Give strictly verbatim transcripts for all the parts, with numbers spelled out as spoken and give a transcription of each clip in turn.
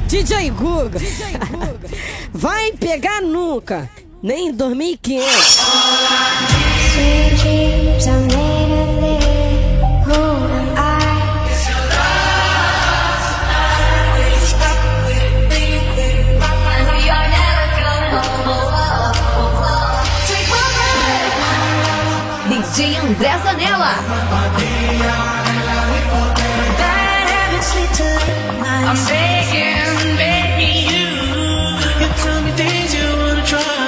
D J Guga, vai pegar nunca, nem em dois mil e quinhentos. Sweet dreams are made of this. Who am I? It's your love tonight. Stop with me, and we are never gonna take my breath. D J André Zanella. Bad habits lead to lies. I'm saying, baby, you, You tell me things you wanna try.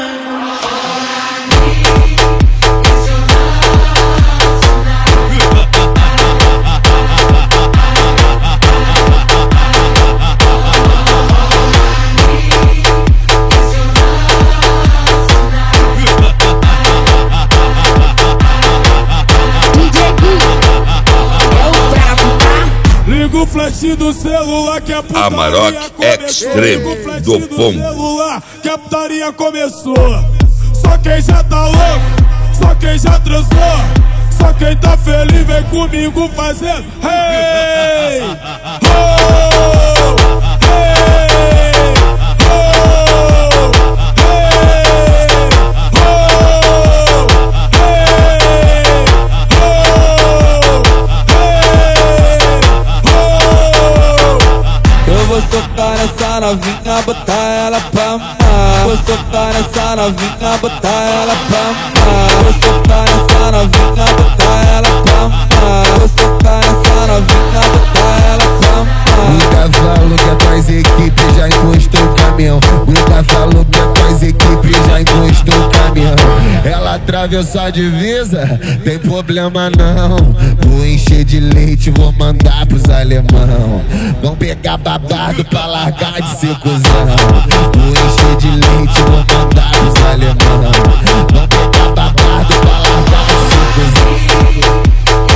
Liga o flash do celular que a putaria Amarok Extreme do Pombo. Celular que a putaria começou. Só quem já tá louco, só quem já transou, só quem tá feliz vem comigo fazendo hey, oh, hey, oh, hey, oh, hey, Eu vou socar nessa novinha, botar ela pra amar. Vou socar nessa novinha, botar ela pra amar. Vou socar nessa novinha, botar ela pra amar. Vou socar nessa novinha, botar ela pra amar. O cavalo que atrás equipe já encostou o caminhão. O cavalo que atrás equipe já encostou o caminhão. Ela atravessou a divisa, tem problema não. Vou encher de leite, vou mandar pros alemão. Vão pegar babado pra largar de ser cuzão. Vou encher de leite, vou mandar pros alemão. Vão pegar babado pra largar de ser cuzão.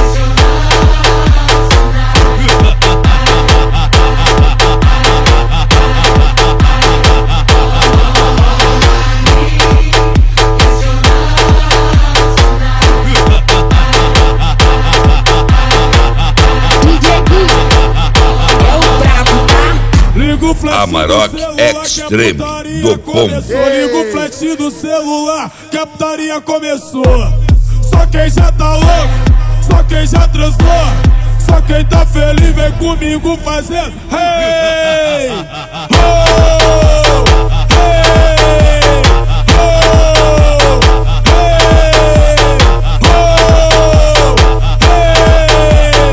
Amarok Extreme do Pombo. Liga o flash do celular que a putaria começou. Só quem já tá louco, só quem já transou, só quem tá feliz vem comigo fazendo hey, oh, hey, oh, hey, oh, hey,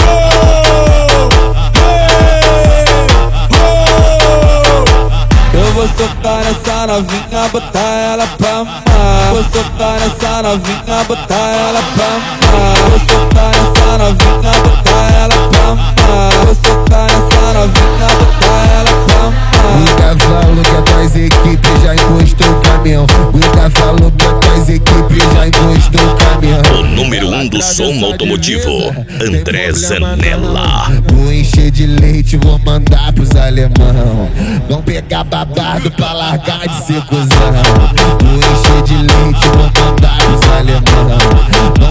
Eu vou socar nessa novinha, botar ela pra amar. Vou socar nessa novinha, botar ela pra amar. Vou socar nessa novinha, botar ela pra amar. Vou socar nessa novinha, botar ela pra amar. O cavalo que atrás equipe já encostou o caminhão. O cavalo que atrás equipe já encostou o caminhão. O número um do som automotivo, André Zanella. Vou encher de leite, vou mandar pros alemão. Vão pegar babado pra largar de ser cuzão. Vou encher de leite, vou mandar pros alemão.